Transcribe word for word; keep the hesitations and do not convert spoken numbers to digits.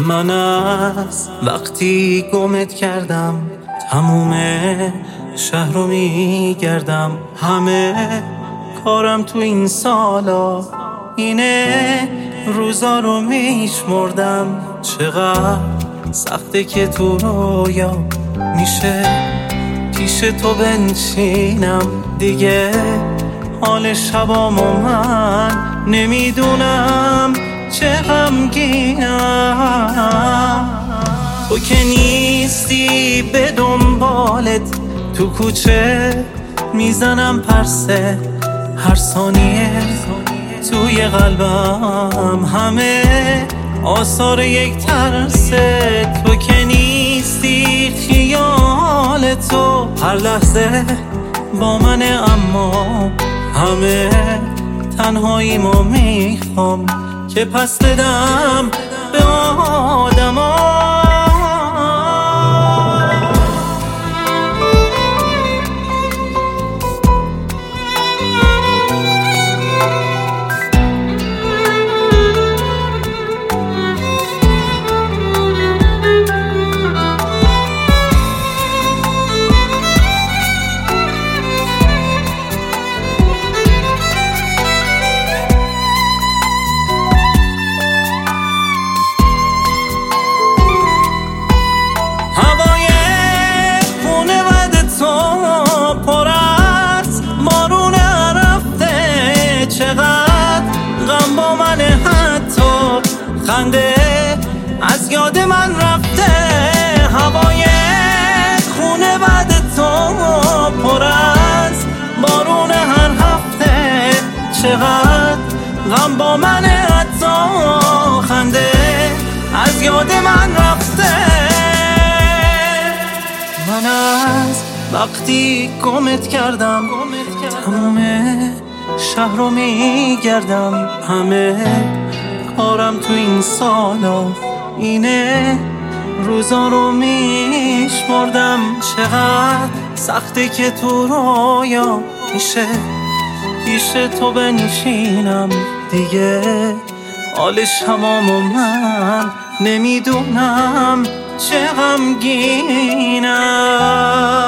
من از وقتی گمت کردم تموم شهر رو میگردم، همه کارم تو این سالا اینه، روزا رو میشمردم. چقدر سخته که تو رویا میشه پیش تو بنشینم، دیگه حال شبامو من نمیدونم چه غمگینم. تو که نیستی به دنبالت تو کوچه میزنم پرسه، هر ثانیه توی قلبم همه آثار یک ترسه. تو که نیستی خیال تو هر لحظه با منه، اما همه تنهاییمو میخوام که پس بدم به آدما. خنده از یاد من رفته، هوای خونه بعد تو پر از بارون هر هفته. چقدر غم با من حتی خنده از یاد من رفته. من از وقتی گمت کردم تموم شهر رو میگردم، همه کارم تو این سالا اینه، روزا رو میشمردم. چقدر سخته که تو رویا میشه پیش تو بنشینم، دیگه حال شمامو من نمیدونم چه غمگینم.